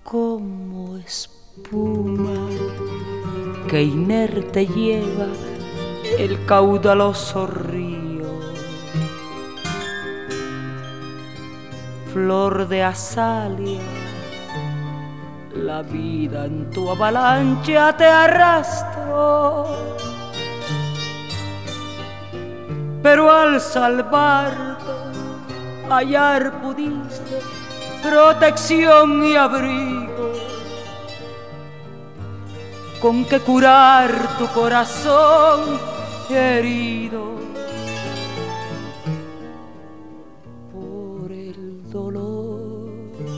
como espuma que inerte lleva el caudaloso río. Flor de azalia, la vida en tu avalancha te arrastró, pero al salvarte hallar pudiste protección y abrigo con que curar tu corazón herido por el dolor.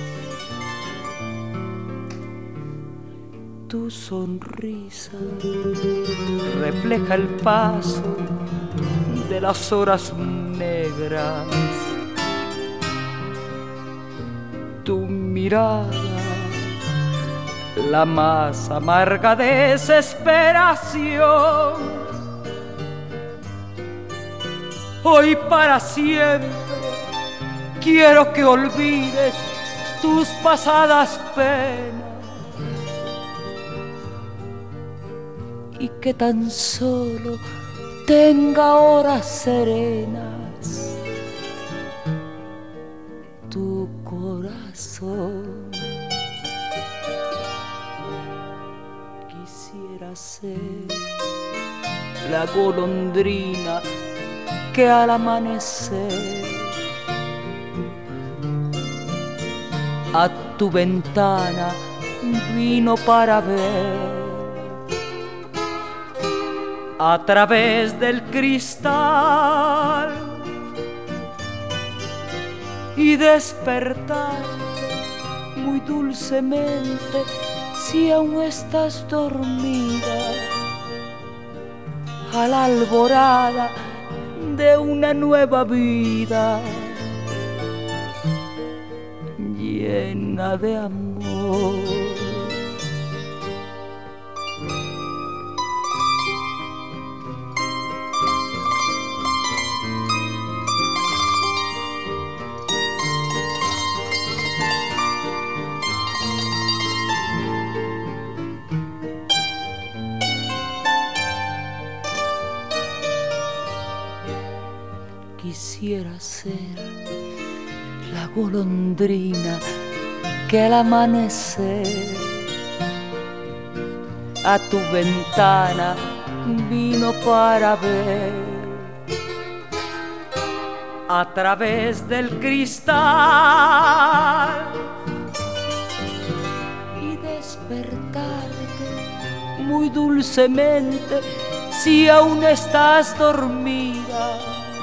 Tu sonrisa refleja el paso de las horas negras. Tu mirada, la más amarga desesperación. Hoy para siempre quiero que olvides tus pasadas penas y que tan solo tenga horas serenas tu corazón. Quisiera ser la golondrina que al amanecer a tu ventana vino para ver a través del cristal y despertar muy dulcemente si aún estás dormida a la alborada de una nueva vida llena de amor. Quisiera ser la golondrina que al amanecer a tu ventana vino para ver a través del cristal y despertarte muy dulcemente si aún estás dormida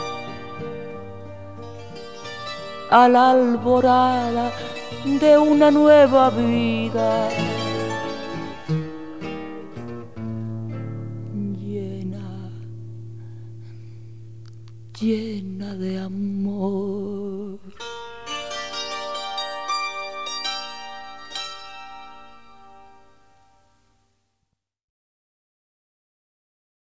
a la alborada de una nueva vida llena de amor.